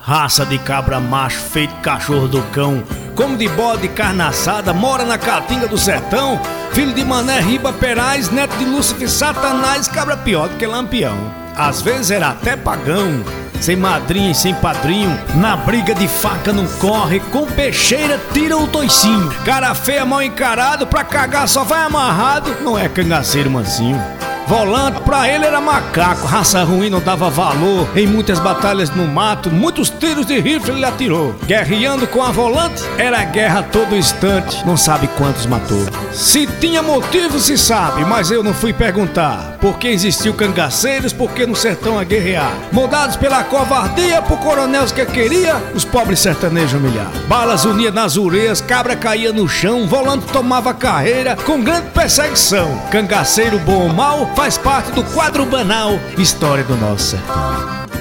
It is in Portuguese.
raça de cabra macho, feito cachorro do cão, como de bode carne assada, mora na caatinga do sertão, filho de Mané Riba Perais, neto de Lúcifer Satanás, cabra pior do que Lampião. Às vezes era até pagão, sem madrinha e sem padrinho, na briga de faca não corre, com peixeira tira o toicinho. Cara feia, mal encarado, pra cagar só vai amarrado, não é cangaceiro mansinho. Volante pra ele era macaco, raça ruim não dava valor. Em muitas batalhas no mato, muitos tiros de rifle ele atirou. Guerreando com a volante, era guerra a todo instante, não sabe quantos matou. Se tinha motivo se sabe, mas eu não fui perguntar. Por que existiu cangaceiros, por que no sertão a guerrear? Moldados pela covardia, por coronéis que queria, os pobres sertanejos humilhar. Balas uniam nas ureias, cabra caía no chão, volante tomava carreira, com grande perseguição. Cangaceiro bom ou mal, faz parte do quadro banal, história do nosso sertão.